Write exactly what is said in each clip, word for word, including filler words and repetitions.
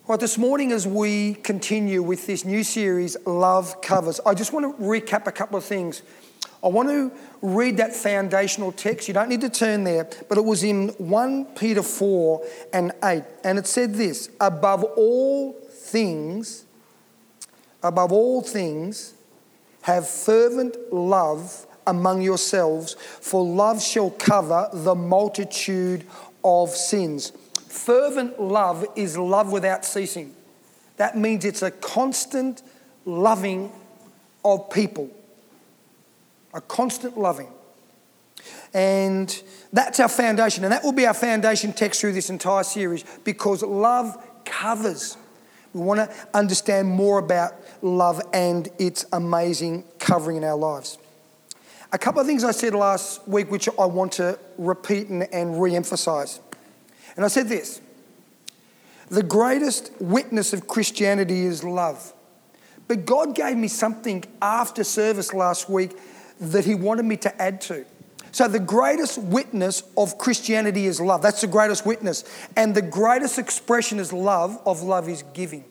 Right, this morning as we continue with this new series, Love Covers, I just want to recap a couple of things. I want to read that foundational text. You don't need to turn there, but it was in First Peter four and eight. And it said this: above all things, above all things, have fervent love among yourselves, for love shall cover the multitude of sins. Fervent love is love without ceasing. That means it's a constant loving of people. A constant loving. And that's our foundation. And that will be our foundation text through this entire series, because love covers. We want to understand more about love and its amazing covering in our lives. A couple of things I said last week which I want to repeat and, and re-emphasize. And I said this: the greatest witness of Christianity is love. But God gave me something after service last week that he wanted me to add to. So the greatest witness of Christianity is love. That's the greatest witness. And the greatest expression is love, of love is giving.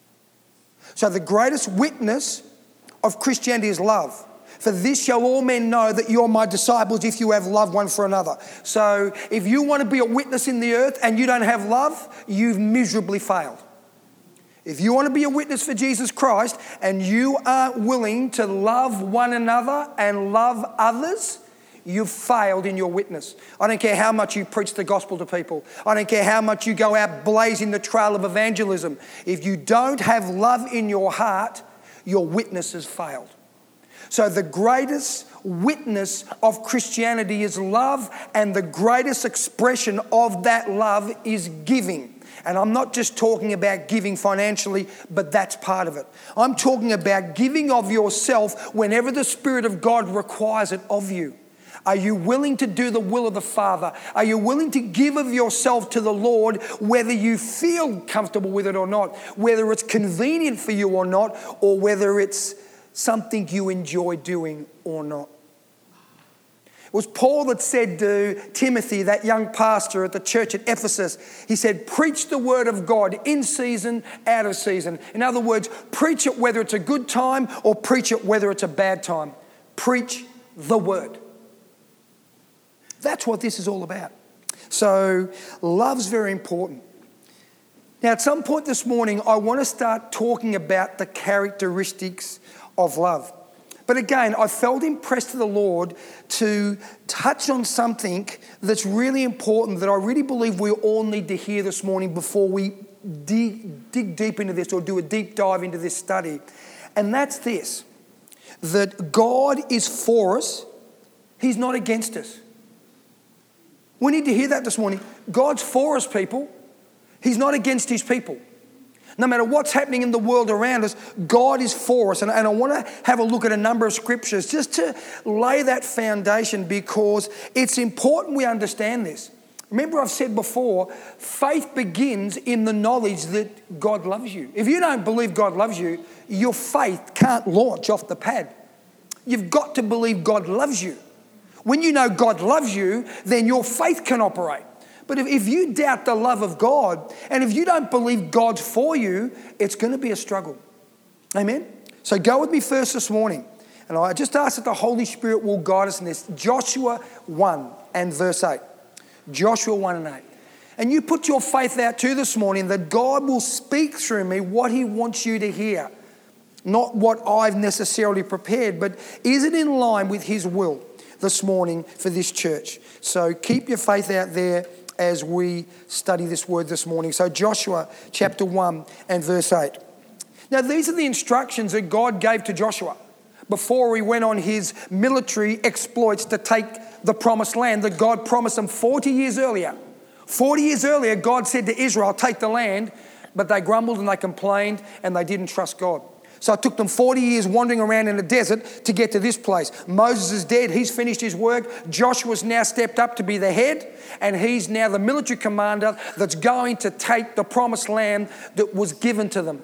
So the greatest witness of Christianity is love. For this shall all men know that you're my disciples, if you have love one for another. So if you want to be a witness in the earth and you don't have love, you've miserably failed. If you want to be a witness for Jesus Christ and you aren't willing to love one another and love others, you've failed in your witness. I don't care how much you preach the gospel to people. I don't care how much you go out blazing the trail of evangelism. If you don't have love in your heart, your witness has failed. So the greatest witness of Christianity is love, and the greatest expression of that love is giving. And I'm not just talking about giving financially, but that's part of it. I'm talking about giving of yourself whenever the Spirit of God requires it of you. Are you willing to do the will of the Father? Are you willing to give of yourself to the Lord, whether you feel comfortable with it or not, whether it's convenient for you or not, or whether it's something you enjoy doing or not? It was Paul that said to Timothy, that young pastor at the church at Ephesus, he said, preach the word of God in season, out of season. In other words, preach it whether it's a good time or preach it whether it's a bad time. Preach the word. That's what this is all about. So love's very important. Now, at some point this morning, I want to start talking about the characteristics of love. But again, I felt impressed to the Lord to touch on something that's really important, that I really believe we all need to hear this morning before we dig, dig deep into this or do a deep dive into this study. And that's this: that God is for us. He's not against us. We need to hear that this morning. God's for us, people. He's not against his people. No matter what's happening in the world around us, God is for us. And, and I want to have a look at a number of scriptures just to lay that foundation, because it's important we understand this. Remember, I've said before, faith begins in the knowledge that God loves you. If you don't believe God loves you, your faith can't launch off the pad. You've got to believe God loves you. When you know God loves you, then your faith can operate. But if, if you doubt the love of God, and if you don't believe God's for you, it's going to be a struggle. Amen? So go with me first this morning. And I just ask that the Holy Spirit will guide us in this. Joshua one and verse eight. Joshua one and eight. And you put your faith out too this morning that God will speak through me what he wants you to hear. Not what I've necessarily prepared, but is it in line with his will this morning for this church? So keep your faith out there as we study this word this morning. So Joshua chapter one and verse eight. Now these are the instructions that God gave to Joshua before he went on his military exploits to take the promised land that God promised them forty years earlier. forty years earlier, God said to Israel, take the land, but they grumbled and they complained and they didn't trust God. So it took them forty years wandering around in the desert to get to this place. Moses is dead. He's finished his work. Joshua's now stepped up to be the head, and he's now the military commander that's going to take the promised land that was given to them.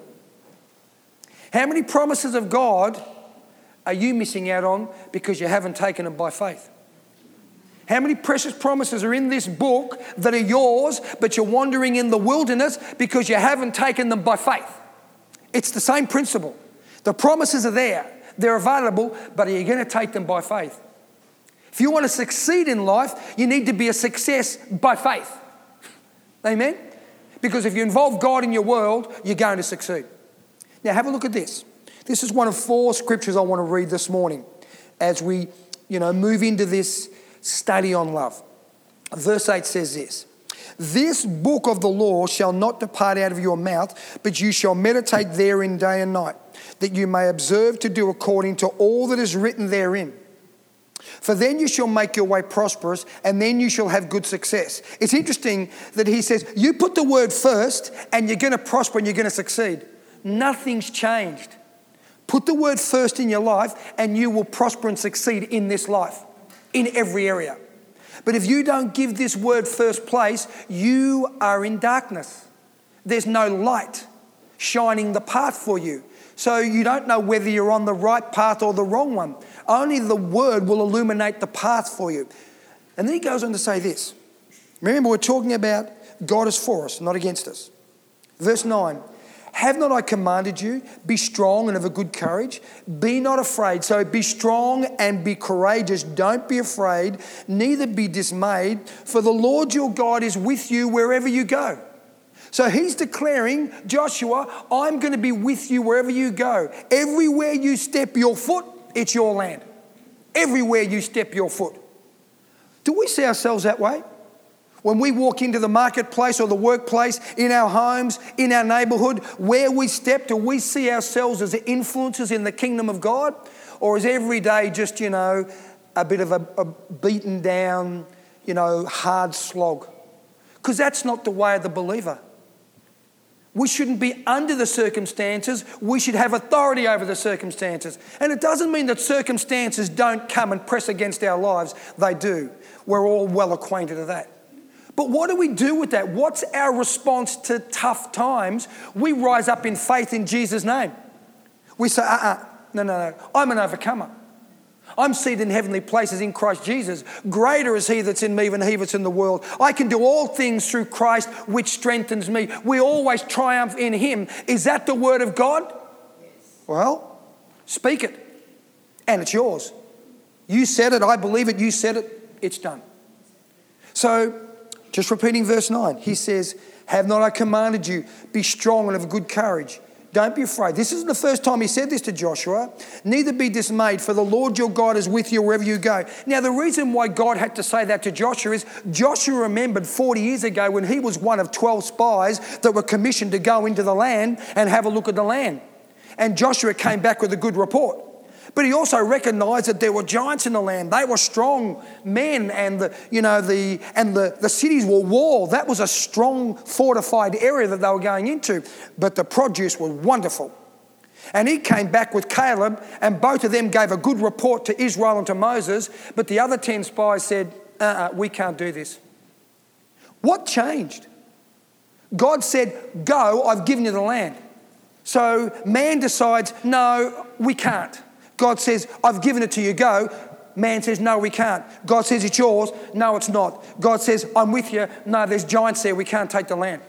How many promises of God are you missing out on because you haven't taken them by faith? How many precious promises are in this book that are yours, but you're wandering in the wilderness because you haven't taken them by faith? It's the same principle. The promises are there. They're available, but are you going to take them by faith? If you want to succeed in life, you need to be a success by faith. Amen? Because if you involve God in your world, you're going to succeed. Now have a look at this. This is one of four scriptures I want to read this morning as we, you know, move into this study on love. Verse eight says this: "This book of the law shall not depart out of your mouth, but you shall meditate therein day and night, that you may observe to do according to all that is written therein. For then you shall make your way prosperous, and then you shall have good success." It's interesting that he says, you put the word first and you're going to prosper and you're going to succeed. Nothing's changed. Put the word first in your life and you will prosper and succeed in this life, in every area. But if you don't give this word first place, you are in darkness. There's no light shining the path for you. So you don't know whether you're on the right path or the wrong one. Only the word will illuminate the path for you. And then he goes on to say this. Remember, we're talking about God is for us, not against us. Verse nine, "Have not I commanded you? Be strong and of a good courage. Be not afraid." So be strong and be courageous. Don't be afraid, neither be dismayed, for the Lord your God is with you wherever you go. So he's declaring, Joshua, I'm going to be with you wherever you go. Everywhere you step your foot, it's your land. Everywhere you step your foot. Do we see ourselves that way? When we walk into the marketplace or the workplace, in our homes, in our neighbourhood, where we step, do we see ourselves as influencers in the kingdom of God? Or is every day just, you know, a bit of a, a beaten down, you know, hard slog? Because that's not the way of the believer. We shouldn't be under the circumstances. We should have authority over the circumstances. And it doesn't mean that circumstances don't come and press against our lives. They do. We're all well acquainted with that. But what do we do with that? What's our response to tough times? We rise up in faith in Jesus' name. We say, uh-uh, no, no, no, I'm an overcomer. I'm seated in heavenly places in Christ Jesus. Greater is he that's in me than he that's in the world. I can do all things through Christ, which strengthens me. We always triumph in him. Is that the word of God? Yes. Well, speak it. And it's yours. You said it. I believe it. You said it. It's done. So, just repeating verse nine. He says, "Have not I commanded you? Be strong and of good courage. Don't be afraid." This isn't the first time he said this to Joshua. "Neither be dismayed, for the Lord your God is with you wherever you go." Now, the reason why God had to say that to Joshua is Joshua remembered forty years ago when he was one of twelve spies that were commissioned to go into the land and have a look at the land. And Joshua came back with a good report. But he also recognised that there were giants in the land. They were strong men, and the you know the and the, the cities were walled. That was a strong fortified area that they were going into. But the produce was wonderful. And he came back with Caleb, and both of them gave a good report to Israel and to Moses. But the other ten spies said, uh-uh, we can't do this. What changed? God said, go, I've given you the land. So man decides, no, we can't. God says, I've given it to you, go. Man says, no, we can't. God says, it's yours. No, it's not. God says, I'm with you. No, there's giants there. We can't take the land.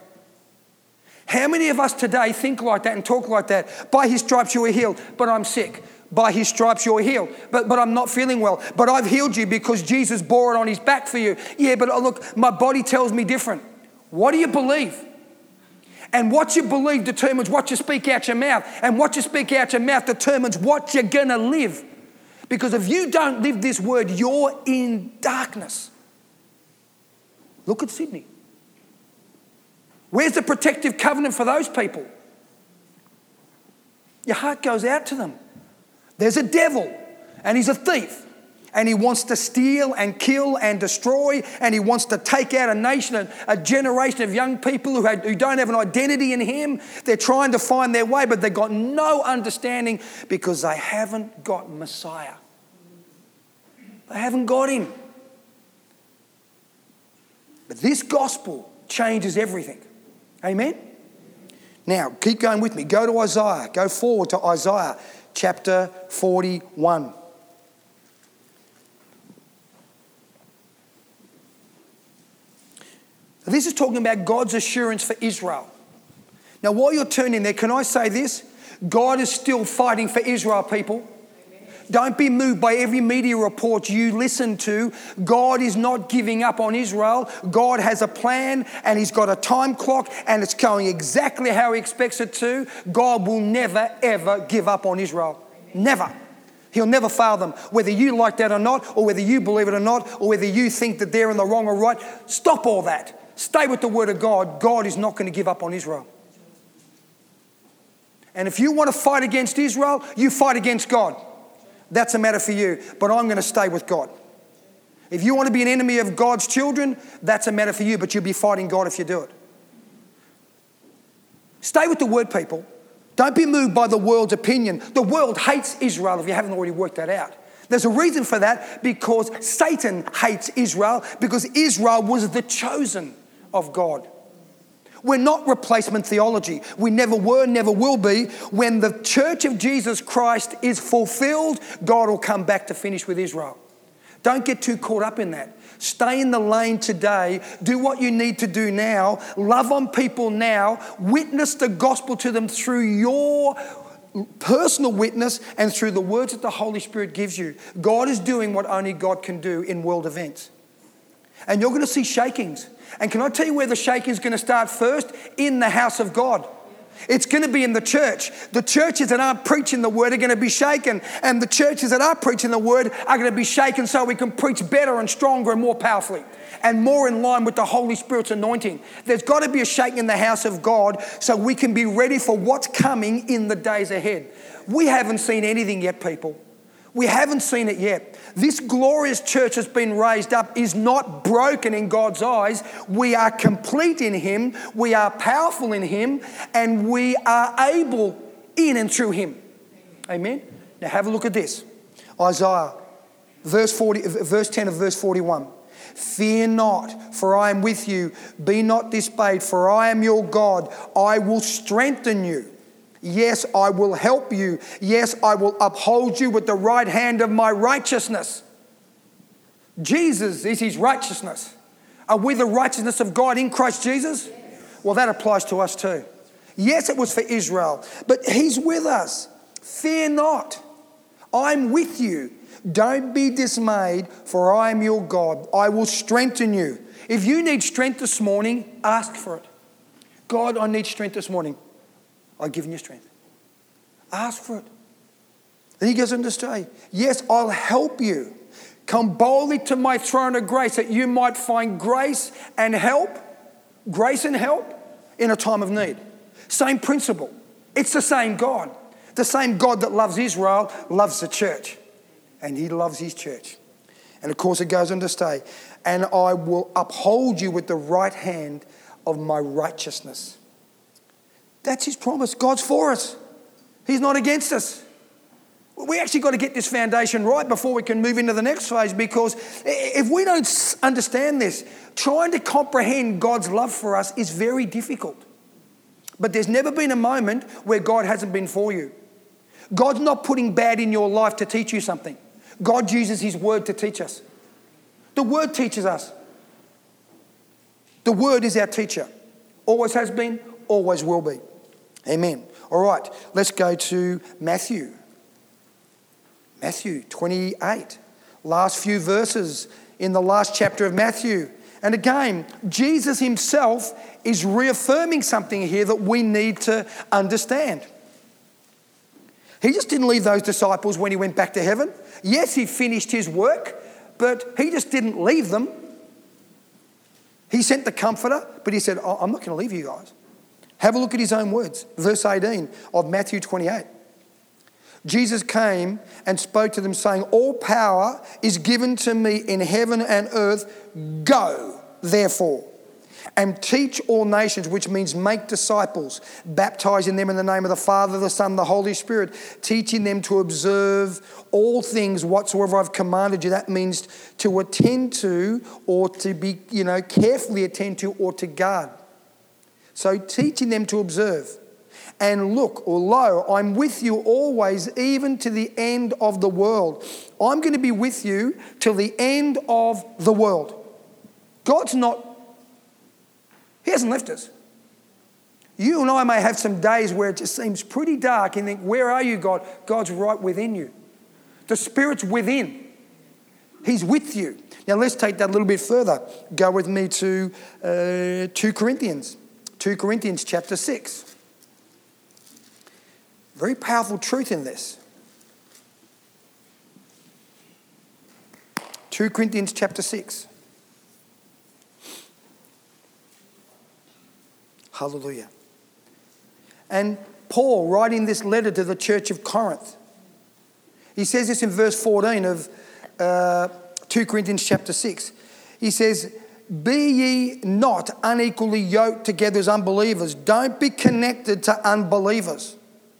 How many of us today think like that and talk like that? By his stripes you were healed, but I'm sick. By his stripes you're healed, but, but I'm not feeling well. But I've healed you because Jesus bore it on his back for you. Yeah, but oh, look, my body tells me different. What do you believe? And what you believe determines what you speak out your mouth. And what you speak out your mouth determines what you're going to live. Because if you don't live this word, you're in darkness. Look at Sydney. Where's the protective covenant for those people? Your heart goes out to them. There's a devil, and he's a thief. And he wants to steal and kill and destroy, and he wants to take out a nation, a generation of young people who, had, who don't have an identity in him. They're trying to find their way, but they've got no understanding because they haven't got Messiah. They haven't got him. But this gospel changes everything. Amen? Now, keep going with me. Go to Isaiah. Go forward to Isaiah chapter forty-one. This is talking about God's assurance for Israel. Now, while you're turning there, can I say this? God is still fighting for Israel, people. Don't be moved by every media report you listen to. God is not giving up on Israel. God has a plan and He's got a time clock and it's going exactly how He expects it to. God will never, ever give up on Israel. Never. He'll never fail them. Whether you like that or not, or whether you believe it or not, or whether you think that they're in the wrong or right, stop all that. Stay with the Word of God. God is not going to give up on Israel. And if you want to fight against Israel, you fight against God. That's a matter for you. But I'm going to stay with God. If you want to be an enemy of God's children, that's a matter for you, but you'll be fighting God if you do it. Stay with the Word, people. Don't be moved by the world's opinion. The world hates Israel if you haven't already worked that out. There's a reason for that, because Satan hates Israel, because Israel was the chosen of God. We're not replacement theology. We never were, never will be. When the church of Jesus Christ is fulfilled, God will come back to finish with Israel. Don't get too caught up in that. Stay in the lane today. Do what you need to do now. Love on people now. Witness the gospel to them through your personal witness and through the words that the Holy Spirit gives you. God is doing what only God can do in world events. And you're going to see shakings. And can I tell you where the shaking is going to start first? In the house of God. It's going to be in the church. The churches that aren't preaching the word are going to be shaken. And the churches that are preaching the word are going to be shaken so we can preach better and stronger and more powerfully and more in line with the Holy Spirit's anointing. There's got to be a shaking in the house of God so we can be ready for what's coming in the days ahead. We haven't seen anything yet, people. We haven't seen it yet. This glorious church that's been raised up is not broken in God's eyes. We are complete in Him. We are powerful in Him. And we are able in and through Him. Amen? Now have a look at this. Isaiah, verse forty, verse ten of verse forty-one. Fear not, for I am with you. Be not dismayed, for I am your God. I will strengthen you. Yes, I will help you. Yes, I will uphold you with the right hand of my righteousness. Jesus is His righteousness. Are we the righteousness of God in Christ Jesus? Well, that applies to us too. Yes, it was for Israel, but He's with us. Fear not. I'm with you. Don't be dismayed, for I am your God. I will strengthen you. If you need strength this morning, ask for it. God, I need strength this morning. I've given you strength. Ask for it. Then He goes on to say, yes, I'll help you. Come boldly to my throne of grace that you might find grace and help, grace and help in a time of need. Same principle. It's the same God. The same God that loves Israel loves the church. And He loves His church. And of course it goes on to say, and I will uphold you with the right hand of my righteousness. That's His promise. God's for us. He's not against us. We actually got to get this foundation right before we can move into the next phase, because if we don't understand this, trying to comprehend God's love for us is very difficult. But there's never been a moment where God hasn't been for you. God's not putting bad in your life to teach you something. God uses His word to teach us. The word teaches us. The word is our teacher. Always has been, always will be. Amen. All right, let's go to Matthew. Matthew twenty-eight. Last few verses in the last chapter of Matthew. And again, Jesus Himself is reaffirming something here that we need to understand. He just didn't leave those disciples when He went back to heaven. Yes, He finished His work, but He just didn't leave them. He sent the Comforter, but He said, oh, I'm not going to leave you guys. Have a look at His own words. Verse eighteen of Matthew twenty-eight. Jesus came and spoke to them saying, all power is given to me in heaven and earth. Go, therefore, and teach all nations, which means make disciples, baptizing them in the name of the Father, the Son, the Holy Spirit, teaching them to observe all things whatsoever I've commanded you. That means to attend to, or to be, you know, carefully attend to, or to guard. So teaching them to observe. And look, or lo, I'm with you always, even to the end of the world. I'm going to be with you till the end of the world. God's not He hasn't left us. You and I may have some days where it just seems pretty dark and think, where are you, God? God's right within you. The Spirit's within. He's with you. Now let's take that a little bit further. Go with me to uh, two Corinthians. two Corinthians chapter six. Very powerful truth in this. two Corinthians chapter six. Hallelujah. And Paul, writing this letter to the church of Corinth, he says this in verse fourteen of uh, two Corinthians chapter six. He says, be ye not unequally yoked together as unbelievers. Don't be connected to unbelievers.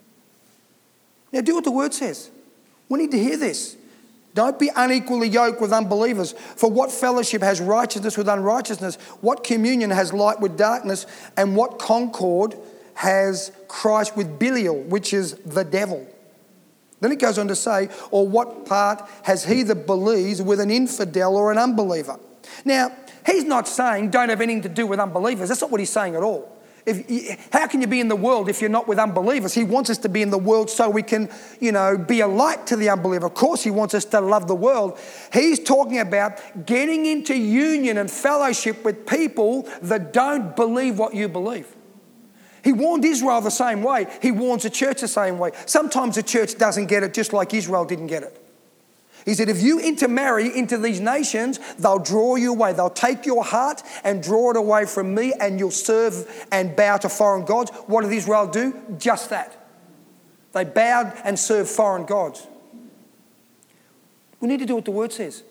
Now do what the word says. We need to hear this. Don't be unequally yoked with unbelievers. For what fellowship has righteousness with unrighteousness? What communion has light with darkness? And what concord has Christ with Belial, which is the devil? Then it goes on to say, or what part has he that believes with an infidel or an unbeliever? Now, he's not saying don't have anything to do with unbelievers. That's not what he's saying at all. If, how can you be in the world if you're not with unbelievers? He wants us to be in the world so we can, you know, be a light to the unbeliever. Of course, he wants us to love the world. He's talking about getting into union and fellowship with people that don't believe what you believe. He warned Israel the same way. He warns the church the same way. Sometimes the church doesn't get it just like Israel didn't get it. He said, if you intermarry into these nations, they'll draw you away. They'll take your heart and draw it away from me, and you'll serve and bow to foreign gods. What did Israel do? Just that. They bowed and served foreign gods. We need to do what the word says.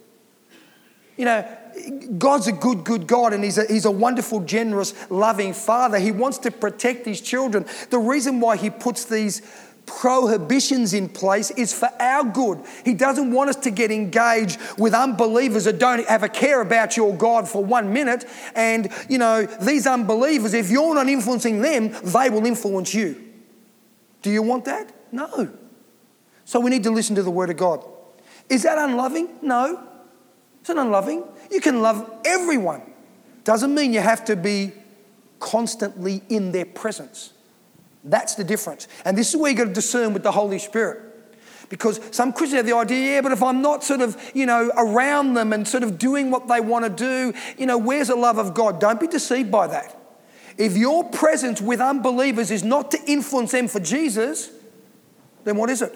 You know, God's a good, good God, and he's a, he's a wonderful, generous, loving Father. He wants to protect his children. The reason why he puts these prohibitions in place is for our good. He doesn't want us to get engaged with unbelievers that don't have a care about your God for one minute. And, you know, these unbelievers, if you're not influencing them, they will influence you. Do you want that? No. So we need to listen to the word of God. Is that unloving? No. It's not unloving. You can love everyone. Doesn't mean you have to be constantly in their presence. That's the difference. And this is where you've got to discern with the Holy Spirit. Because some Christians have the idea, yeah, but if I'm not sort of, you know, around them and sort of doing what they want to do, you know, where's the love of God? Don't be deceived by that. If your presence with unbelievers is not to influence them for Jesus, then what is it?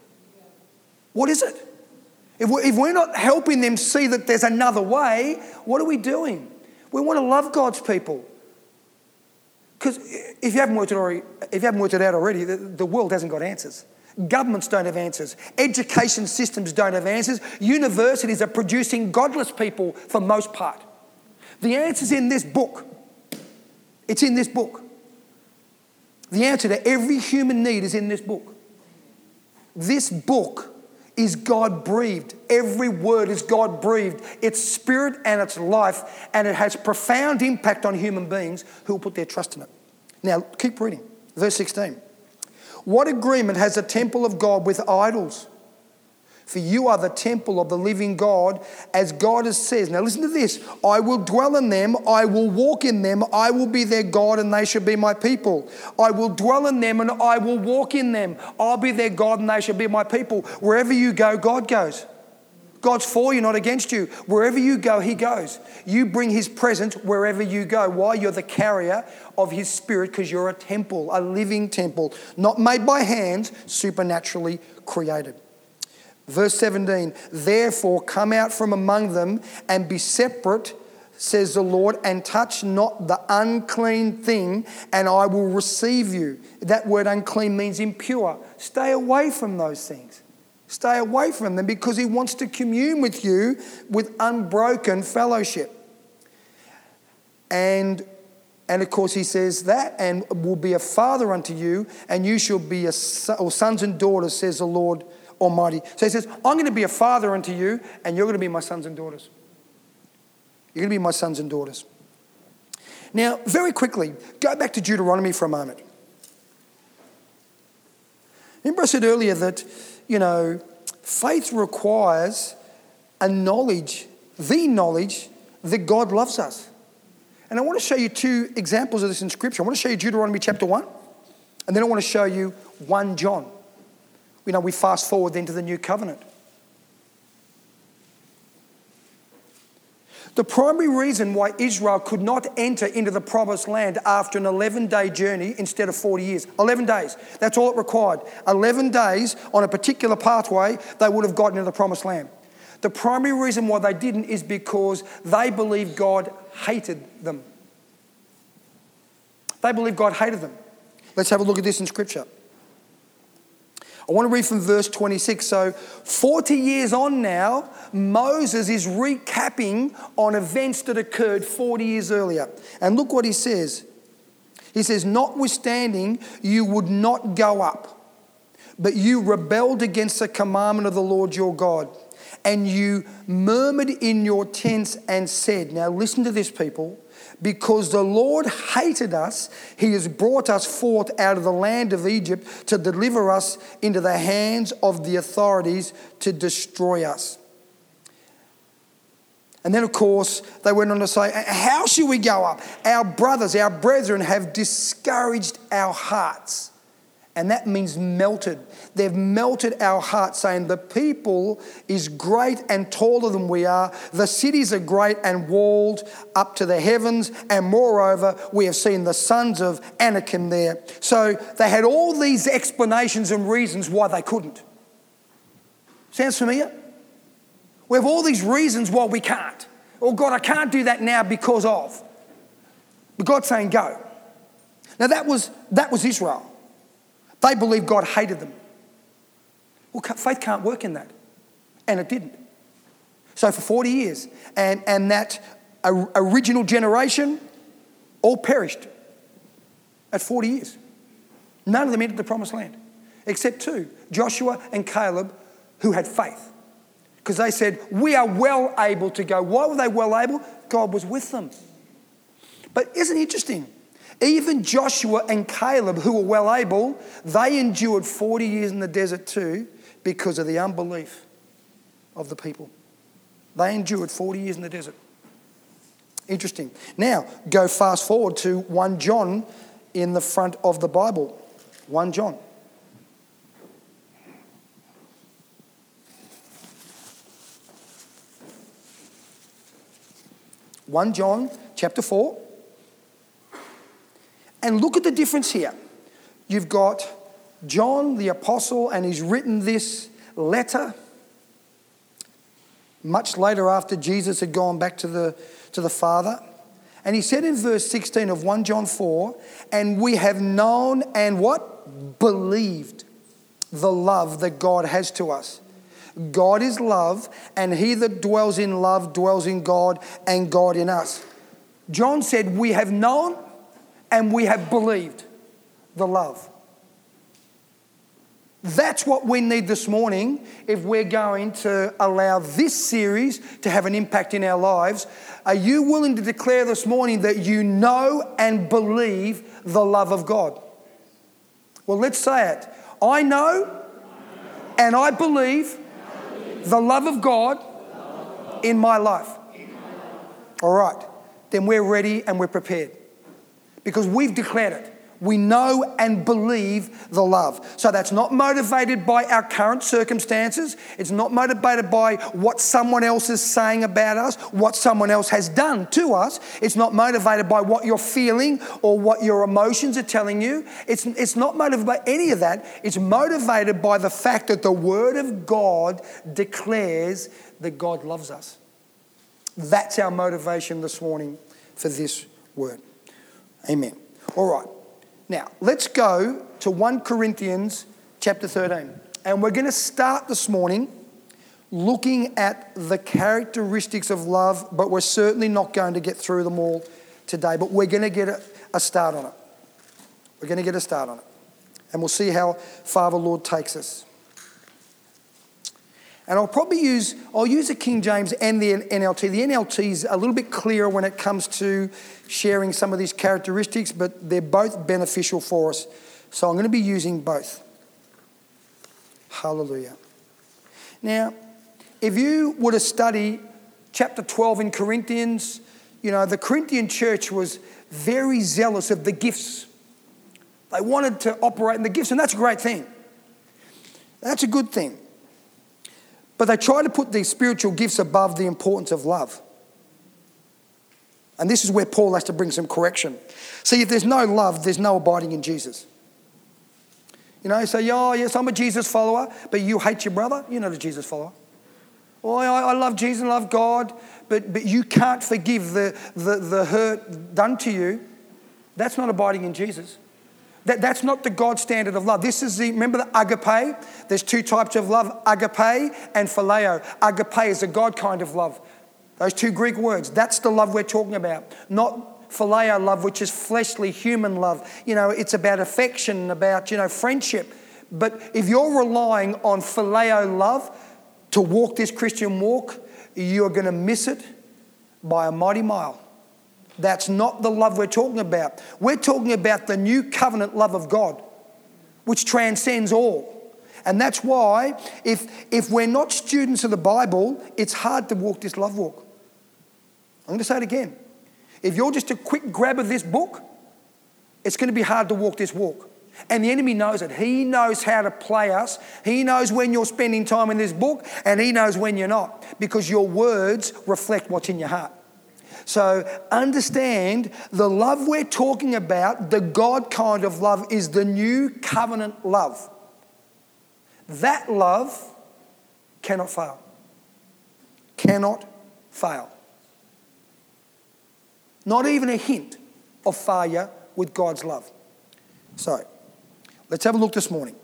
What is it? If we're, if we're not helping them see that there's another way, what are we doing? We want to love God's people. Because if you haven't worked it already, if you haven't worked it out already, the, the world hasn't got answers. Governments don't have answers. Education systems don't have answers. Universities are producing godless people for most part. The answer's in this book. It's in this book. The answer to every human need is in this book. This book is God-breathed. Every word is God-breathed. It's spirit and it's life, and it has profound impact on human beings who will put their trust in it. Now, keep reading. Verse sixteen. What agreement has the temple of God with idols? For you are the temple of the living God, as God has says. Now listen to this. I will dwell in them, I will walk in them, I will be their God and they shall be my people. I will dwell in them and I will walk in them. I'll be their God and they shall be my people. Wherever you go, God goes. God's for you, not against you. Wherever you go, he goes. You bring his presence wherever you go. Why? You're the carrier of his spirit because you're a temple, a living temple, not made by hands, supernaturally created. Verse seventeen, therefore come out from among them and be separate, says the Lord, and touch not the unclean thing, and I will receive you. That word unclean means impure. Stay away from those things. Stay away from them because he wants to commune with you with unbroken fellowship. And, and of course he says that, and will be a father unto you, and you shall be a son, or sons and daughters, says the Lord Almighty. So he says, I'm going to be a father unto you, and you're going to be my sons and daughters. You're going to be my sons and daughters. Now, very quickly, go back to Deuteronomy for a moment. Remember I said earlier that, you know, faith requires a knowledge, the knowledge that God loves us. And I want to show you two examples of this in Scripture. I want to show you Deuteronomy chapter one, and then I want to show you First John. You know, we fast forward then to the New Covenant. The primary reason why Israel could not enter into the promised land after an eleven-day journey instead of forty years. eleven days. That's all it required. eleven days on a particular pathway, they would have gotten into the promised land. The primary reason why they didn't is because they believed God hated them. They believed God hated them. Let's have a look at this in Scripture. I want to read from verse twenty-six. So forty years on now, Moses is recapping on events that occurred forty years earlier. And look what he says. He says, notwithstanding, you would not go up, but you rebelled against the commandment of the Lord your God. And you murmured in your tents and said, now listen to this, people, because the Lord hated us, he has brought us forth out of the land of Egypt to deliver us into the hands of the authorities to destroy us. And then, of course, they went on to say, how should we go up? Our brothers, our brethren have discouraged our hearts. And that means melted. They've melted our hearts, saying the people is great and taller than we are. The cities are great and walled up to the heavens. And moreover, we have seen the sons of Anakim there. So they had all these explanations and reasons why they couldn't. Sounds familiar? We have all these reasons why we can't. Oh God, I can't do that now because of. But God's saying go. Now that was that was Israel. They believed God hated them. Well, faith can't work in that. And it didn't. So for forty years, and, and that original generation all perished at forty years. None of them entered the promised land, except two, Joshua and Caleb, who had faith. Because they said, we are well able to go. Why were they well able? God was with them. But isn't it interesting? Even Joshua and Caleb, who were well able, they endured forty years in the desert too because of the unbelief of the people. They endured forty years in the desert. Interesting. Now, go fast forward to First John in the front of the Bible. First John. First John chapter four. And look at the difference here. You've got John the apostle, and he's written this letter much later after Jesus had gone back to the, to the Father. And he said in verse sixteen of First John four, and we have known and what? Believed the love that God has to us. God is love, and he that dwells in love dwells in God and God in us. John said we have known and we have believed the love. That's what we need this morning if we're going to allow this series to have an impact in our lives. Are you willing to declare this morning that you know and believe the love of God? Well, let's say it. I know and I believe the love of God in my life. All right, then we're ready and we're prepared. Because we've declared it. We know and believe the love. So that's not motivated by our current circumstances. It's not motivated by what someone else is saying about us, what someone else has done to us. It's not motivated by what you're feeling or what your emotions are telling you. It's, it's not motivated by any of that. It's motivated by the fact that the Word of God declares that God loves us. That's our motivation this morning for this word. Amen. All right. Now, let's go to First Corinthians chapter thirteen. And we're going to start this morning looking at the characteristics of love, but we're certainly not going to get through them all today. But we're going to get a, a start on it. We're going to get a start on it. And we'll see how far the Lord takes us. And I'll probably use, I'll use the King James and the N L T. The N L T is a little bit clearer when it comes to sharing some of these characteristics, but they're both beneficial for us. So I'm going to be using both. Hallelujah. Now, if you were to study chapter twelve in Corinthians, You know, the Corinthian church was very zealous of the gifts. They wanted to operate in the gifts, and that's a great thing. That's a good thing. But they try to put these spiritual gifts above the importance of love. And this is where Paul has to bring some correction. See, if there's no love, there's no abiding in Jesus. You know, you say, oh, yes, I'm a Jesus follower, but you hate your brother. You're not a Jesus follower. Oh, I, I love Jesus and love God, but, but you can't forgive the, the, the hurt done to you. That's not abiding in Jesus. That, that's not the God standard of love. This is the, remember the agape? There's two types of love, agape and phileo. Agape is a God kind of love. Those two Greek words, that's the love we're talking about. Not phileo love, which is fleshly, human love. You know, it's about affection, about, you know, friendship. But if you're relying on phileo love to walk this Christian walk, you're going to miss it by a mighty mile. That's not the love we're talking about. We're talking about the new covenant love of God, which transcends all. And that's why if, if we're not students of the Bible, it's hard to walk this love walk. I'm going to say it again. If you're just a quick grab of this book, it's going to be hard to walk this walk. And the enemy knows it. He knows how to play us. He knows when you're spending time in this book, and he knows when you're not, because your words reflect what's in your heart. So understand the love we're talking about, the God kind of love, is the new covenant love. That love cannot fail. Cannot fail. Not even a hint of failure with God's love. So, let's have a look this morning.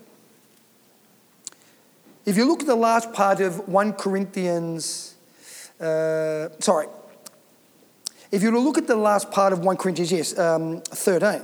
If you look at the last part of First Corinthians, uh, sorry, if you were to look at the last part of First Corinthians, yes, um, thirteen.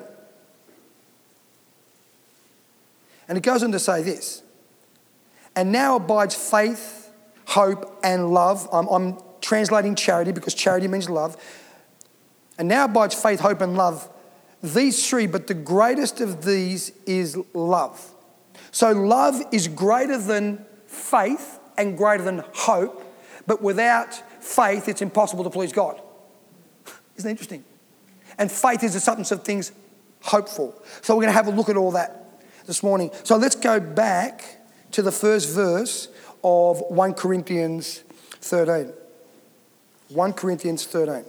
And it goes on to say this. And now abides faith, hope, and love. I'm, I'm translating charity because charity means love. And now abides faith, hope, and love. These three, but the greatest of these is love. So love is greater than faith and greater than hope. But without faith, it's impossible to please God. Isn't that interesting? And faith is the substance of things hoped for. So we're going to have a look at all that this morning. So let's go back to the first verse of First Corinthians thirteen. First Corinthians thirteen.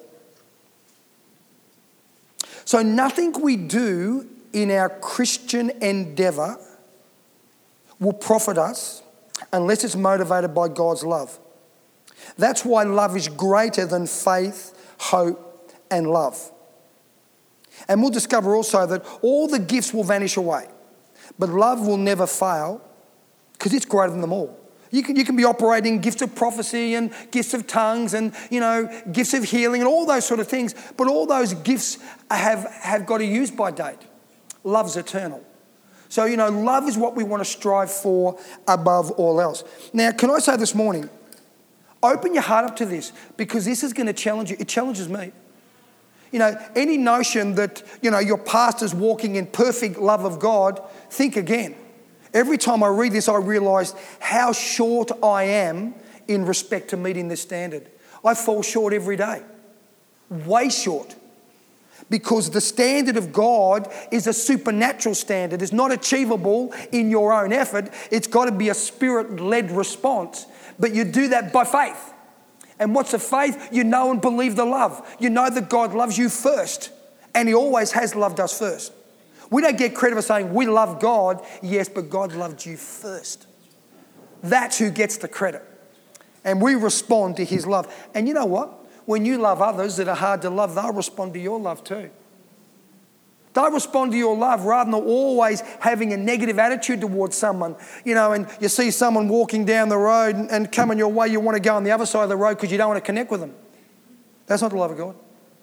So nothing we do in our Christian endeavour will profit us unless it's motivated by God's love. That's why love is greater than faith, hope, and love. And we'll discover also that all the gifts will vanish away, but love will never fail because it's greater than them all. You can, you can be operating gifts of prophecy and gifts of tongues and, you know, gifts of healing and all those sort of things, but all those gifts have, have got a use by date. Love's eternal. So, you know, love is what we want to strive for above all else. Now, can I say this morning, open your heart up to this, because this is going to challenge you. It challenges me. You know, any notion that, you know, your pastor's walking in perfect love of God, think again. Every time I read this, I realise how short I am in respect to meeting this standard. I fall short every day. Way short. Because the standard of God is a supernatural standard. It's not achievable in your own effort. It's got to be a spirit-led response. But you do that by faith. And what's the faith? You know and believe the love. You know that God loves you first. And He always has loved us first. We don't get credit for saying we love God. Yes, but God loved you first. That's who gets the credit. And we respond to His love. And you know what? When you love others that are hard to love, they'll respond to your love too. They'll respond to your love rather than always having a negative attitude towards someone. You know, and you see someone walking down the road and, and coming your way, you want to go on the other side of the road because you don't want to connect with them. That's not the love of God.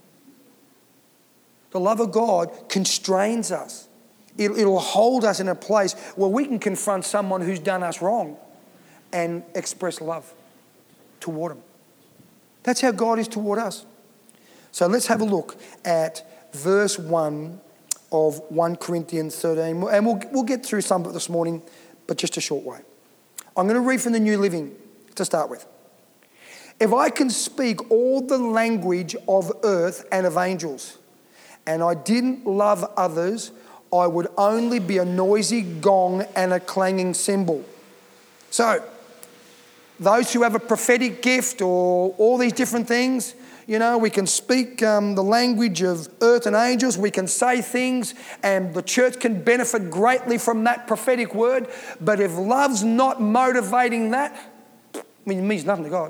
The love of God constrains us. It, it'll hold us in a place where we can confront someone who's done us wrong and express love toward them. That's how God is toward us. So let's have a look at verse one of First Corinthians thirteen. And we'll, we'll get through some of it this morning, but just a short way. I'm going to read from the New Living to start with. If I can speak all the language of earth and of angels, and I didn't love others, I would only be a noisy gong and a clanging cymbal. So, those who have a prophetic gift or all these different things, you know, we can speak um, the language of earth and angels, we can say things, and the church can benefit greatly from that prophetic word. But if love's not motivating that, I mean, it means nothing to God.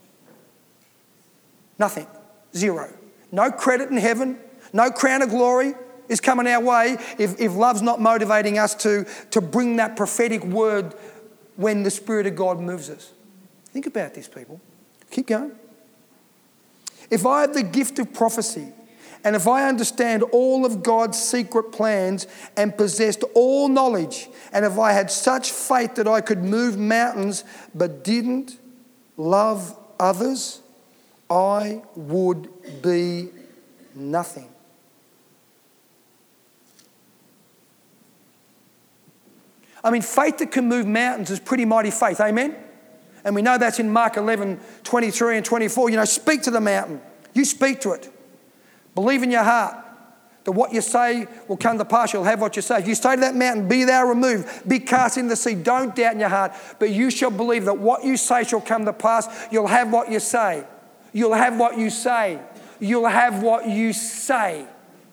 Nothing. Zero. No credit in heaven. No crown of glory is coming our way if, if love's not motivating us to, to bring that prophetic word when the Spirit of God moves us. Think about this, people. Keep going. If I have the gift of prophecy, and if I understand all of God's secret plans and possessed all knowledge, and if I had such faith that I could move mountains but didn't love others, I would be nothing. I mean, faith that can move mountains is pretty mighty faith, amen? And we know that's in Mark eleven, twenty-three and twenty-four. You know, speak to the mountain. You speak to it. Believe in your heart that what you say will come to pass. You'll have what you say. If you say to that mountain, be thou removed, be cast into the sea. Don't doubt in your heart, but you shall believe that what you say shall come to pass. You'll have what you say. You'll have what you say. You'll have what you say.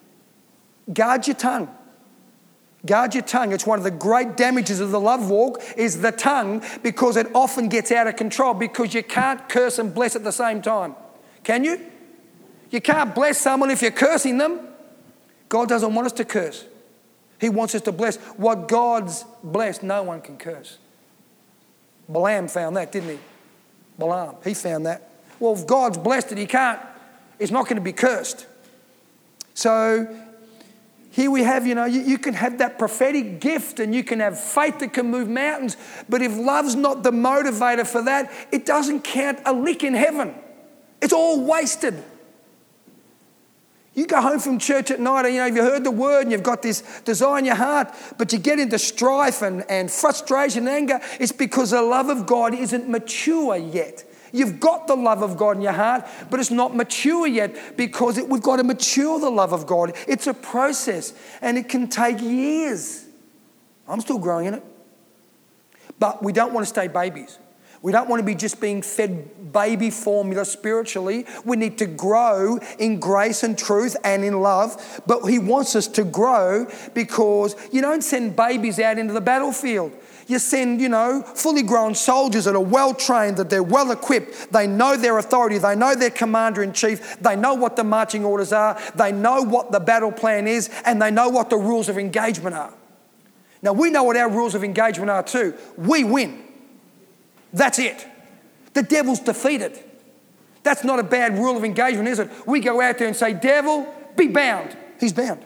Guard your tongue. Guard your tongue. It's one of the great damages of the love walk is the tongue, because it often gets out of control because you can't curse and bless at the same time. Can you? You can't bless someone if you're cursing them. God doesn't want us to curse. He wants us to bless. What God's blessed, no one can curse. Balaam found that, didn't he? Balaam, he found that. Well, if God's blessed it, he can't. It's not going to be cursed. So here we have, you know, you, you can have that prophetic gift and you can have faith that can move mountains, but if love's not the motivator for that, it doesn't count a lick in heaven. It's all wasted. You go home from church at night and, you know, you've heard the word and you've got this desire in your heart, but you get into strife and, and frustration and anger, it's because the love of God isn't mature yet. You've got the love of God in your heart, but it's not mature yet because it, we've got to mature the love of God. It's a process and it can take years. I'm still growing in it. But we don't want to stay babies. We don't want to be just being fed baby formula spiritually. We need to grow in grace and truth and in love. But he wants us to grow because you don't send babies out into the battlefield. You send, you know, fully grown soldiers that are well trained, that they're well equipped. They know their authority. They know their commander in chief. They know what the marching orders are. They know what the battle plan is, and they know what the rules of engagement are. Now, we know what our rules of engagement are too. We win. That's it. The devil's defeated. That's not a bad rule of engagement, is it? We go out there and say, devil, be bound. He's bound.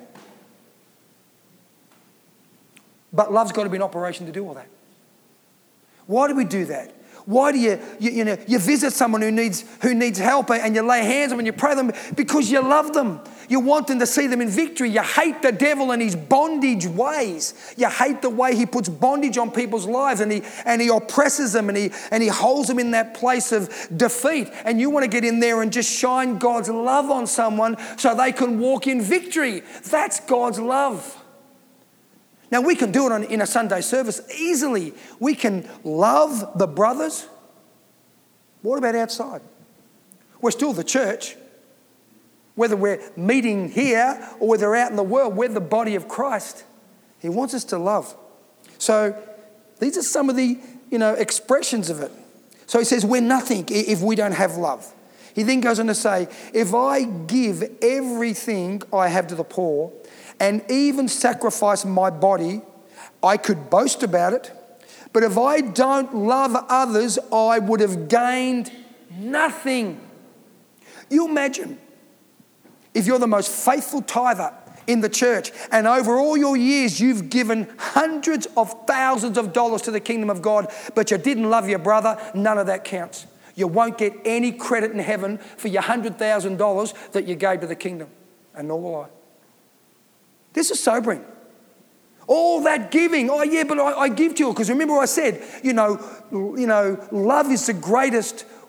But love's got to be in operation to do all that. Why do we do that? Why do you, you, you know, you visit someone who needs, who needs help and you lay hands on them and you pray them? Because you love them. You want them to see them in victory. You hate the devil and his bondage ways. You hate the way he puts bondage on people's lives and he, and he oppresses them and he, and he holds them in that place of defeat. And you want to get in there and just shine God's love on someone so they can walk in victory. That's God's love. Now, we can do it on, in a Sunday service easily. We can love the brothers. What about outside? We're still the church. Whether we're meeting here or whether we're out in the world, we're the body of Christ. He wants us to love. So these are some of the, you know, expressions of it. So he says, we're nothing if we don't have love. He then goes on to say, if I give everything I have to the poor, and even sacrifice my body, I could boast about it. But if I don't love others, I would have gained nothing. You imagine if you're the most faithful tither in the church and over all your years you've given hundreds of thousands of dollars to the kingdom of God, but you didn't love your brother, none of that counts. You won't get any credit in heaven for your one hundred thousand dollars that you gave to the kingdom, and nor will I. This is sobering. All that giving, oh yeah, but I, I give to you. Because remember I said, you know, you know, love is the greatest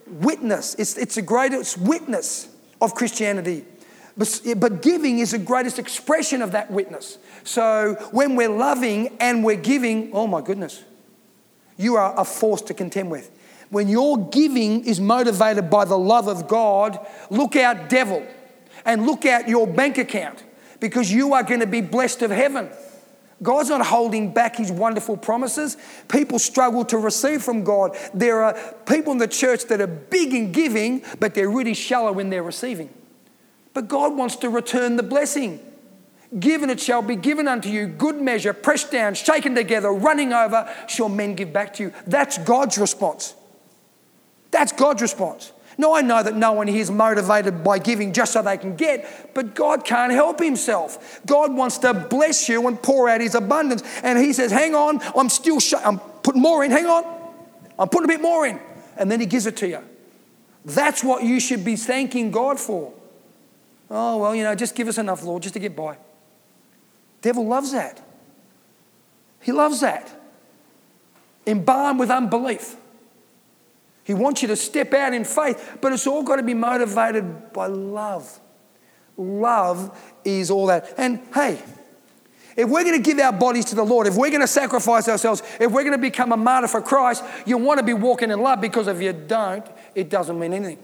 witness. It's, it's the greatest witness of Christianity. But, but giving is the greatest expression of that witness. So when we're loving and we're giving, oh my goodness, you are a force to contend with. When your giving is motivated by the love of God, look out, devil, and look out your bank account, because you are going to be blessed of heaven. God's not holding back his wonderful promises. People struggle to receive from God. There are people in the church that are big in giving, but they're really shallow in their receiving. But God wants to return the blessing. Given it shall be given unto you, good measure, pressed down, shaken together, running over, shall men give back to you. That's God's response. That's God's response. Now, I know that no one here is motivated by giving just so they can get, but God can't help himself. God wants to bless you and pour out his abundance. And he says, hang on, I'm still, sh- I'm putting more in, hang on. I'm putting a bit more in. And then he gives it to you. That's what you should be thanking God for. Oh, well, you know, just give us enough, Lord, just to get by. Devil loves that. He loves that. Embalmed with unbelief. He wants you to step out in faith, but it's all got to be motivated by love. Love is all that. And hey, if we're going to give our bodies to the Lord, if we're going to sacrifice ourselves, if we're going to become a martyr for Christ, you want to be walking in love, because if you don't, it doesn't mean anything.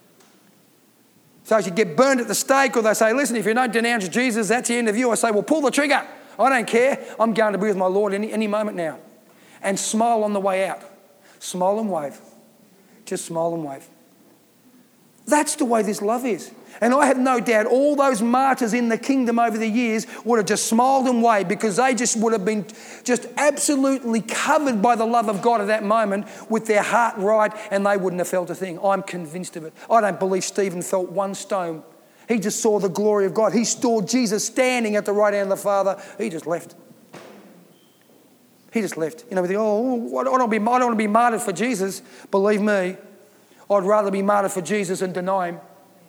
So as you get burned at the stake, or they say, listen, if you don't denounce Jesus, that's the end of you. I say, well, pull the trigger. I don't care. I'm going to be with my Lord any, any moment now. And smile on the way out. Smile and wave. Just smile and wave. That's the way this love is. And I have no doubt all those martyrs in the kingdom over the years would have just smiled and waved, because they just would have been just absolutely covered by the love of God at that moment, with their heart right, and they wouldn't have felt a thing. I'm convinced of it. I don't believe Stephen felt one stone. He just saw the glory of God. He saw Jesus standing at the right hand of the Father. He just left. He just left. You know, we think, oh, I don't want to be, I don't want to be martyred for Jesus. Believe me, I'd rather be martyred for Jesus and deny him.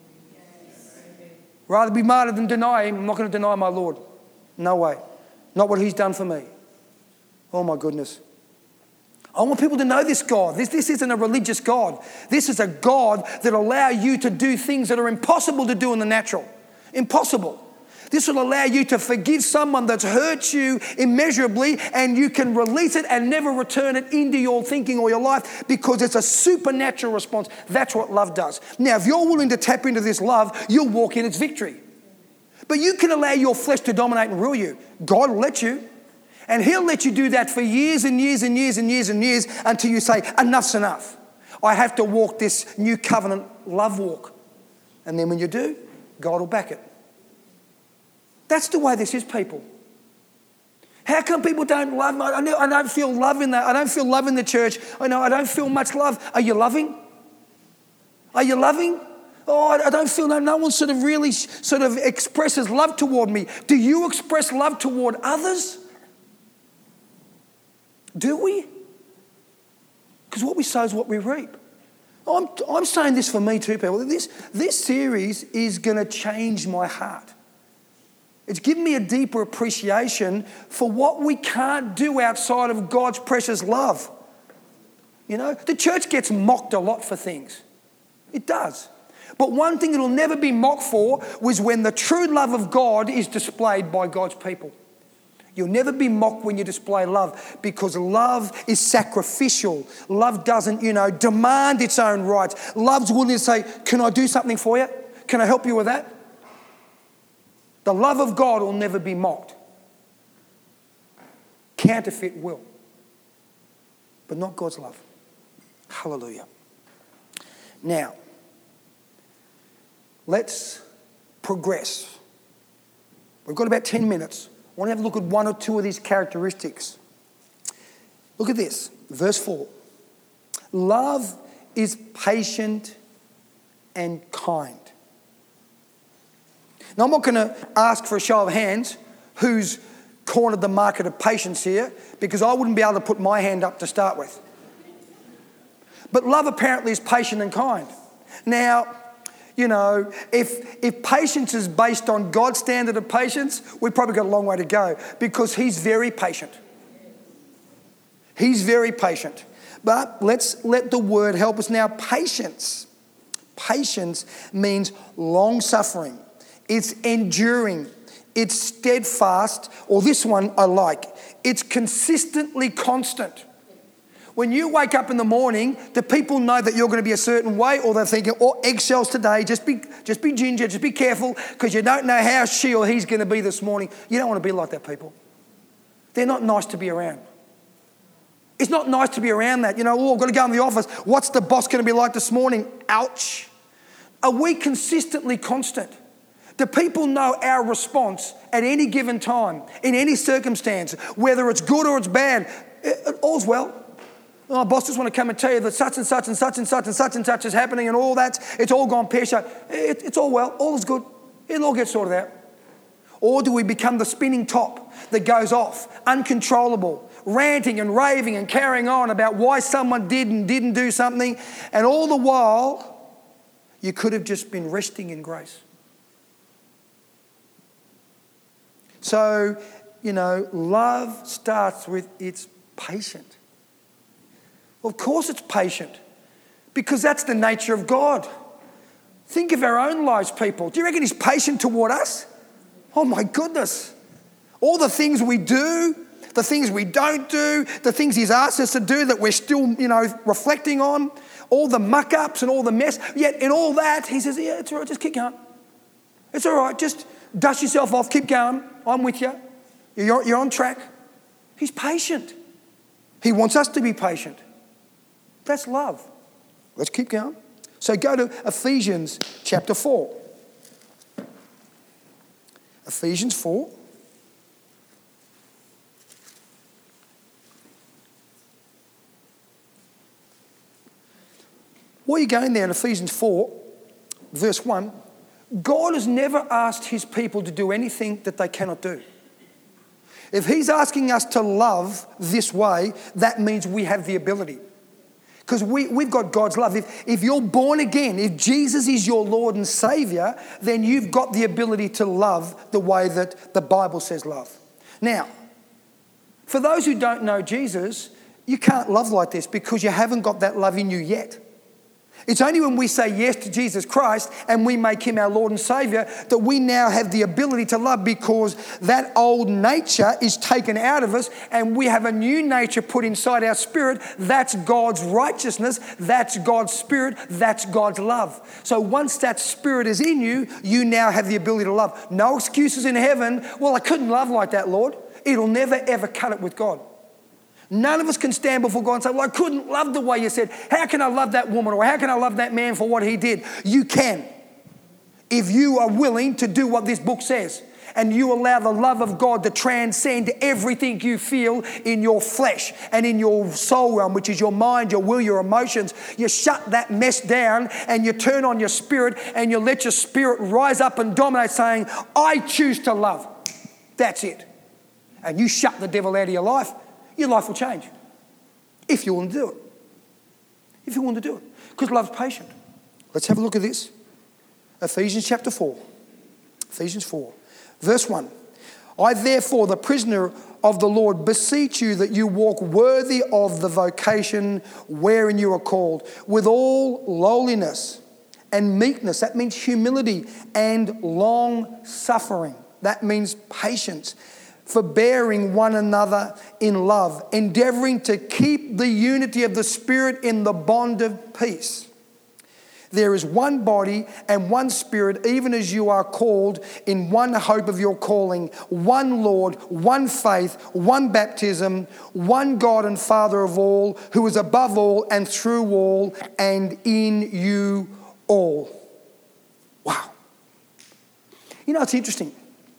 Rather be martyred than deny him. I'm not going to deny my Lord. No way. Not what he's done for me. Oh my goodness. I want people to know this God. This, this isn't a religious God. This is a God that will allow you to do things that are impossible to do in the natural. Impossible. This will allow you to forgive someone that's hurt you immeasurably, and you can release it and never return it into your thinking or your life, because it's a supernatural response. That's what love does. Now, if you're willing to tap into this love, you'll walk in its victory. But you can allow your flesh to dominate and rule you. God will let you. And he'll let you do that for years and years and years and years and years until you say, enough's enough. I have to walk this new covenant love walk. And then when you do, God will back it. That's the way this is, people. How come people don't love? I don't feel love in that. I don't feel love in the church. I know I don't feel much love. Are you loving? Are you loving? Oh, I don't feel no, no one sort of really sort of expresses love toward me. Do you express love toward others? Do we? Because what we sow is what we reap. I'm, I'm saying this for me too, people. This, this series is going to change my heart. It's given me a deeper appreciation for what we can't do outside of God's precious love. You know, the church gets mocked a lot for things. It does. But one thing it'll never be mocked for was when the true love of God is displayed by God's people. You'll never be mocked when you display love, because love is sacrificial. Love doesn't, you know, demand its own rights. Love's willing to say, can I do something for you? Can I help you with that? The love of God will never be mocked. Counterfeit will. But not God's love. Hallelujah. Now, let's progress. We've got about ten minutes. I want to have a look at one or two of these characteristics. Look at this, verse four. Love is patient and kind. Now, I'm not going to ask for a show of hands who's cornered the market of patience here, because I wouldn't be able to put my hand up to start with. But love apparently is patient and kind. Now, you know, if, if patience is based on God's standard of patience, we've probably got a long way to go, because he's very patient. He's very patient. But let's let the word help us now. Patience. Patience means long suffering. It's enduring. It's steadfast. Or this one I like. It's consistently constant. When you wake up in the morning, do people know that you're going to be a certain way, or they're thinking, oh, eggshells today, just be just be ginger, just be careful, because you don't know how she or he's going to be this morning. You don't want to be like that, people. They're not nice to be around. It's not nice to be around that. You know, oh, I've got to go in the office. What's the boss going to be like this morning? Ouch. Are we consistently constant? Do people know our response at any given time, in any circumstance, whether it's good or it's bad? It, it, all's well. Oh, boss just want to come and tell you that such and such and such and such and such and such is happening and all that. It's all gone pear-shaped. It, it's all well. All is good. It'll all get sorted out. Or do we become the spinning top that goes off, uncontrollable, ranting and raving and carrying on about why someone did and didn't do something, and all the while you could have just been resting in grace? So, you know, love starts with it's patient. Of course it's patient, because that's the nature of God. Think of our own lives, people. Do you reckon he's patient toward us? Oh my goodness. All the things we do, the things we don't do, the things he's asked us to do that we're still, you know, reflecting on, all the muck-ups and all the mess. Yet in all that, he says, yeah, it's all right, just keep going. It's all right, just dust yourself off, keep going. I'm with you. You're, you're on track. He's patient. He wants us to be patient. That's love. Let's keep going. So go to Ephesians chapter four. Ephesians four. While you're going there in Ephesians four, verse one, God has never asked his people to do anything that they cannot do. If he's asking us to love this way, that means we have the ability. Because we, we've got God's love. If, if you're born again, if Jesus is your Lord and Saviour, then you've got the ability to love the way that the Bible says love. Now, for those who don't know Jesus, you can't love like this because you haven't got that love in you yet. It's only when we say yes to Jesus Christ and we make him our Lord and Saviour that we now have the ability to love, because that old nature is taken out of us and we have a new nature put inside our spirit. That's God's righteousness. That's God's spirit. That's God's love. So once that spirit is in you, you now have the ability to love. No excuses in heaven. Well, I couldn't love like that, Lord. It'll never, ever cut it with God. None of us can stand before God and say, well, I couldn't love the way you said. How can I love that woman, or how can I love that man for what he did? You can. If you are willing to do what this book says, and you allow the love of God to transcend everything you feel in your flesh and in your soul realm, which is your mind, your will, your emotions. You shut that mess down and you turn on your spirit and you let your spirit rise up and dominate, saying, I choose to love. That's it. And you shut the devil out of your life. Your life will change if you want to do it. If you want to do it. Because love's patient. Let's have a look at this. Ephesians chapter four. Ephesians four. Verse one. I therefore, the prisoner of the Lord, beseech you that you walk worthy of the vocation wherein you are called, with all lowliness and meekness. That means humility, and long suffering. That means patience. Forbearing one another in love, endeavouring to keep the unity of the Spirit in the bond of peace. There is one body and one Spirit, even as you are called in one hope of your calling, one Lord, one faith, one baptism, one God and Father of all, who is above all and through all and in you all. Wow. You know, it's interesting.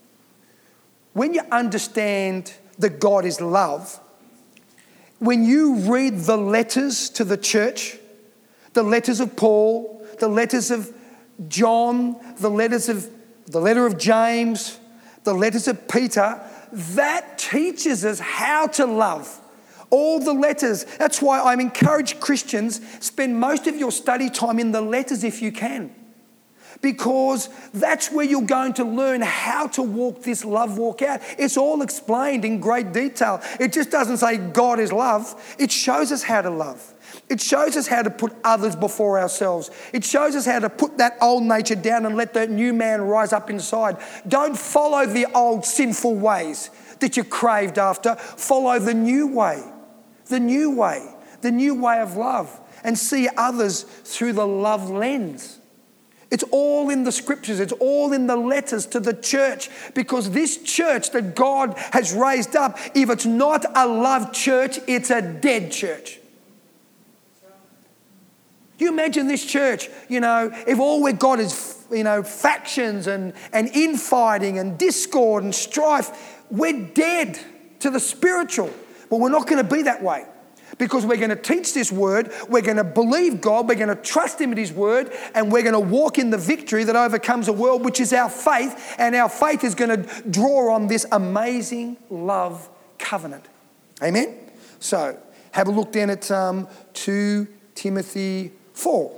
When you understand that God is love, when you read the letters to the church, the letters of Paul, the letters of John, the letters of the letter of James, the letters of Peter, that teaches us how to love. All the letters. That's why I encourage Christians, spend most of your study time in the letters if you can. Because that's where you're going to learn how to walk this love walk out. It's all explained in great detail. It just doesn't say God is love. It shows us how to love. It shows us how to put others before ourselves. It shows us how to put that old nature down and let that new man rise up inside. Don't follow the old sinful ways that you craved after. Follow the new way, the new way, the new way of love, and see others through the love lens. It's all in the scriptures. It's all in the letters to the church, because this church that God has raised up, if it's not a love church, it's a dead church. You imagine this church, you know, if all we've got is, you know, factions and, and infighting and discord and strife, we're dead to the spiritual. But we're not going to be that way. Because we're going to teach this word, we're going to believe God, we're going to trust Him in His word, and we're going to walk in the victory that overcomes the world, which is our faith. And our faith is going to draw on this amazing love covenant. Amen? So, have a look then at um, Second Timothy four.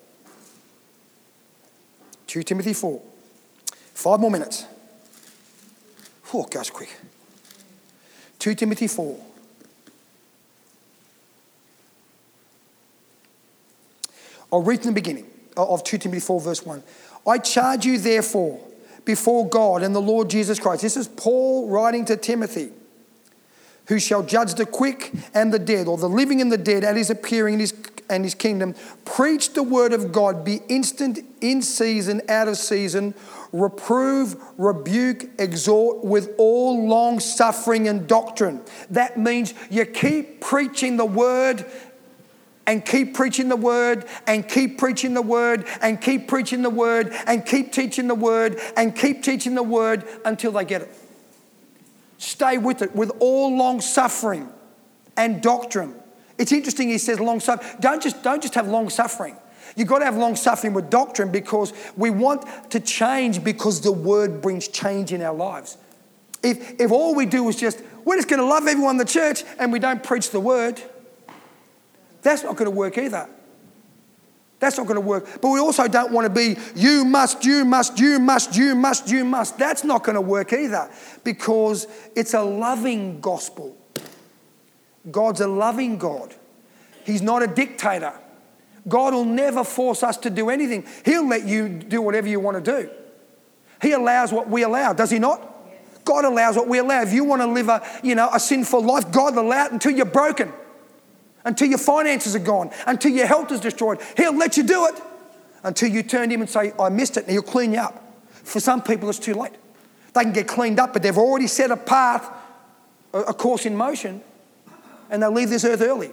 Second Timothy four. Five more minutes. Oh, it goes quick. Second Timothy four. I'll read from the beginning of Second Timothy four verse one. I charge you therefore before God and the Lord Jesus Christ. This is Paul writing to Timothy, who shall judge the quick and the dead, or the living and the dead, at his appearing in his, and his kingdom. Preach the word of God. Be instant, in season, out of season. Reprove, rebuke, exhort with all long suffering and doctrine. That means you keep preaching the word, and keep preaching the word, and keep preaching the word, and keep preaching the word, and keep teaching the word, and keep teaching the word until they get it. Stay with it with all long suffering and doctrine. It's interesting, he says long suffering. Don't just, don't just have long suffering. You've got to have long suffering with doctrine, because we want to change, because the word brings change in our lives. If, if all we do is just, we're just going to love everyone in the church and we don't preach the word, that's not going to work either. That's not going to work. But we also don't want to be, you must, you must, you must, you must, you must. That's not going to work either, because it's a loving gospel. God's a loving God. He's not a dictator. God will never force us to do anything. He'll let you do whatever you want to do. He allows what we allow, does He not? God allows what we allow. If you want to live a, you know, a sinful life, God will allow it until you're broken. Until your finances are gone, until your health is destroyed. He'll let you do it until you turn to Him and say, I missed it, and He'll clean you up. For some people, it's too late. They can get cleaned up, but they've already set a path, a course in motion, and they'll leave this earth early.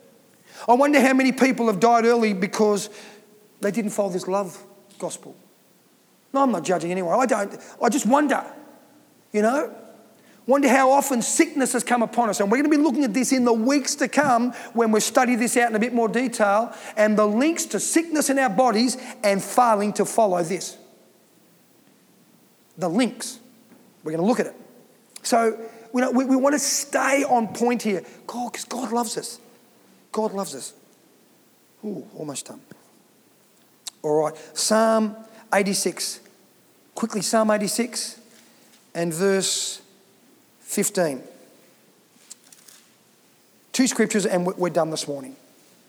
I wonder how many people have died early because they didn't follow this love gospel. No, I'm not judging anyone. I don't. I just wonder, you know. Wonder how often sickness has come upon us. And we're going to be looking at this in the weeks to come when we study this out in a bit more detail, and the links to sickness in our bodies and failing to follow this. The links. We're going to look at it. So you know, we, we want to stay on point here. God, because God loves us. God loves us. Ooh, almost done. All right. Psalm eighty-six. Quickly, Psalm eighty-six and verse fifteen. Two scriptures and we're done this morning.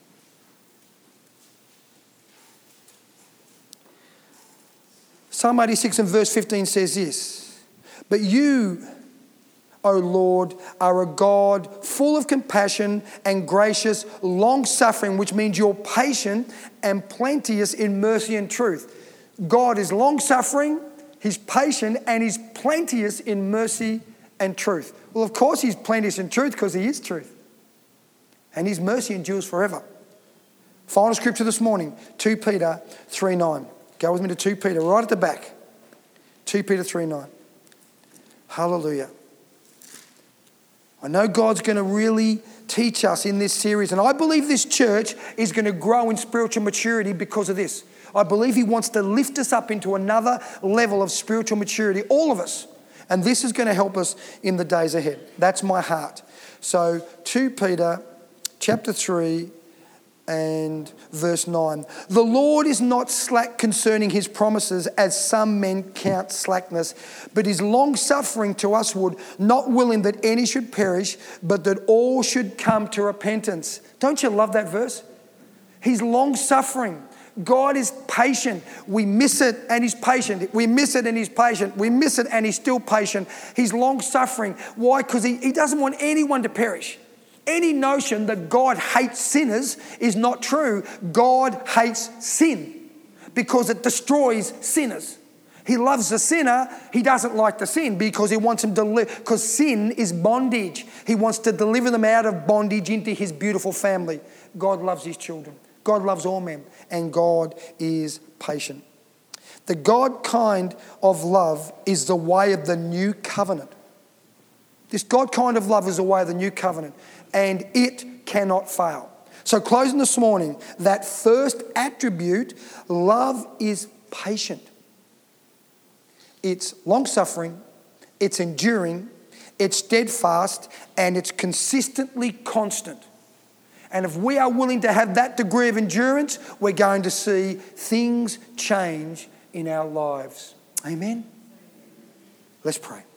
Psalm eighty-six and verse fifteen says this: But you, O Lord, are a God full of compassion and gracious, long-suffering, which means you're patient and plenteous in mercy and truth. God is long-suffering, He's patient, and He's plenteous in mercy and truth. Well, of course He's plenteous in truth, because He is truth. And His mercy endures forever. Final scripture this morning, Second Peter three nine. Go with me to Second Peter, right at the back. Second Peter three nine. Hallelujah. I know God's going to really teach us in this series, and I believe this church is going to grow in spiritual maturity because of this. I believe He wants to lift us up into another level of spiritual maturity, all of us. And this is going to help us in the days ahead. That's my heart. So Second Peter chapter three and verse nine. The Lord is not slack concerning his promises, as some men count slackness, but is long-suffering to usward, not willing that any should perish, but that all should come to repentance. Don't you love that verse? He's long-suffering. God is patient. We miss it and he's patient. We miss it and he's patient. We miss it and he's still patient. He's long-suffering. Why? Because he, he doesn't want anyone to perish. Any notion that God hates sinners is not true. God hates sin because it destroys sinners. He loves the sinner. He doesn't like the sin because he wants him to live, because sin is bondage. He wants to deliver them out of bondage into his beautiful family. God loves his children. God loves all men, and God is patient. The God kind of love is the way of the new covenant. This God kind of love is the way of the new covenant, and it cannot fail. So closing this morning, that first attribute, love is patient. It's long-suffering, it's enduring, it's steadfast, and it's consistently constant. And if we are willing to have that degree of endurance, we're going to see things change in our lives. Amen? Let's pray.